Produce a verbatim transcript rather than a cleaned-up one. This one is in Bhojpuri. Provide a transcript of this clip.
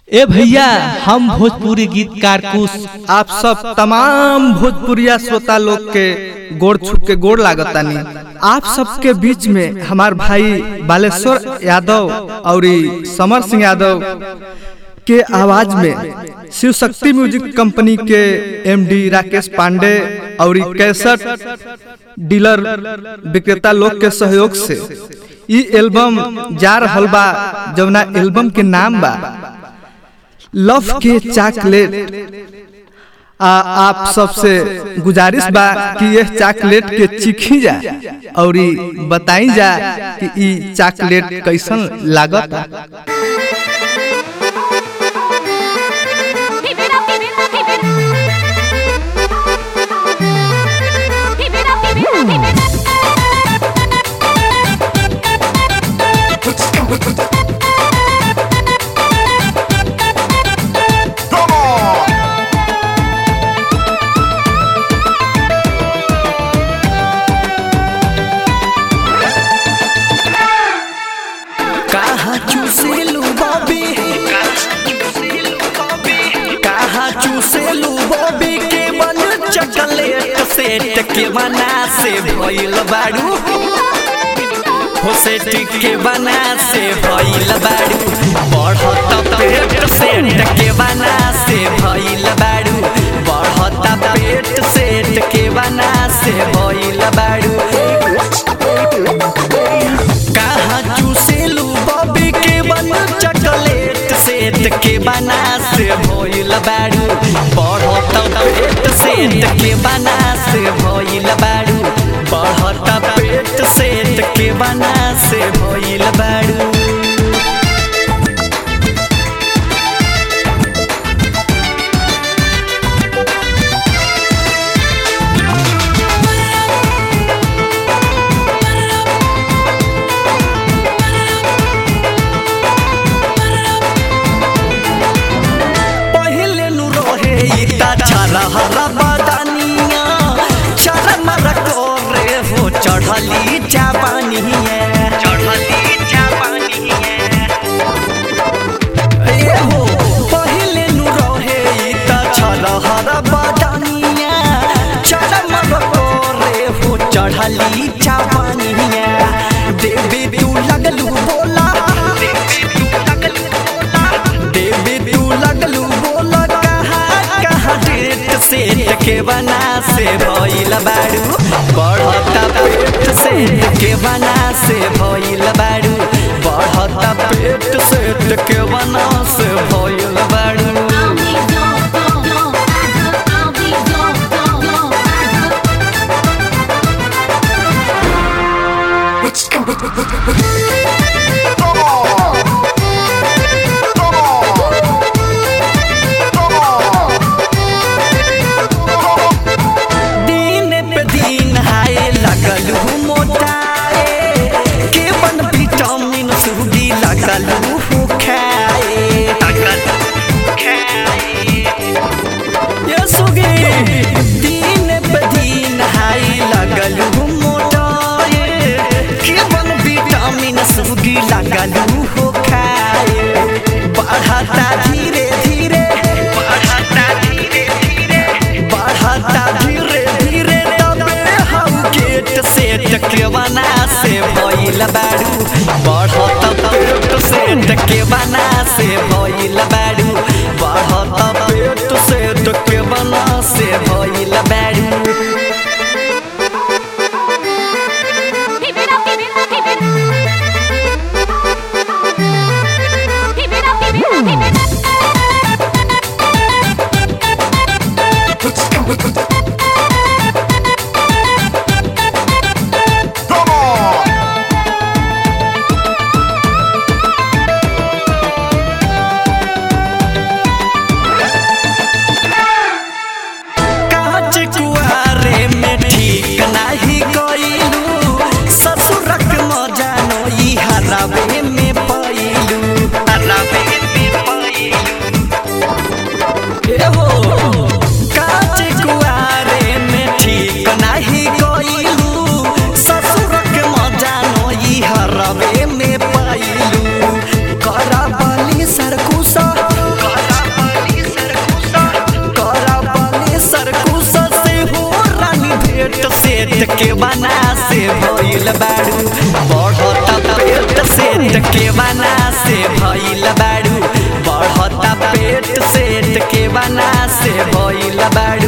ए भैया, हम भोजपुरी गीतकार कुश आप सब तमाम भोजपुरिया श्रोता लोग के गोड़ छुप के गोड़ लागतानी। आप सबके बीच में हमार भाई बालेश्वर यादव और समर सिंह यादव के आवाज में शिव शक्ति म्यूजिक कंपनी के एमडी राकेश पांडे और कैसेट डीलर विक्रेता लोग के सहयोग से ई एल्बम जा रहल बा, जवना एल्बम के नाम बा लव के चॉकलेट। आ, आप सबसे गुजारिश बा कि यह चॉकलेट के चीखी जा और बताई जा कि ई चॉकलेट कैसन लागत। के बना से भइल बाड़ू हो सेट के बना से भइल बाड़ू बढ़त पेट सेट के बना से भइल बाड़ू बढ़त पेट सेट के बना से भइल बाड़ू। कहाँ चूसेलू बॉबी के बन चॉकलेट सेट के बना से भइल बाड़ू बढ़त पेट सेट के बना से भइल बाड़ू बढ़त पेट सेट के बना से भइल बाड़ू। पहले नु रहे इता छरा हरा बदनिया चरम रकोरे हो चढ़ली जापानी है चढ़ली जापानी है ए हो पहले नु रहे इता छरा हरा बदनिया चरम रकोरे हो चढ़ली जापानी है। देवी तू लगलू बोला देवी तू लगलू बोला देवी तू लगलू बोला कहाँ कहाँ डेट सेट के बना से भइल बाड़ू बढ़त पेट सेट के बना से भइल बाड़ू बढ़त पेट सेट के बना से भइल बाड़ू। लगलू हो खाए बढ़ता धीरे धीरे बढ़ता धीरे धीरे बढ़ता धीरे धीरे तबे हम गेट सेट के बना से भइल बाड़ू बढ़त पेट सेट के बना से भइल बाड़ू बढ़त पेट सेट के बना से भइल बाड़ू। सेट के बना से भइल बाड़ू बढ़ता पेट सेट के बना से भइल बाड़ू बढ़ता पेट सेट के बना से भइल बाड़ू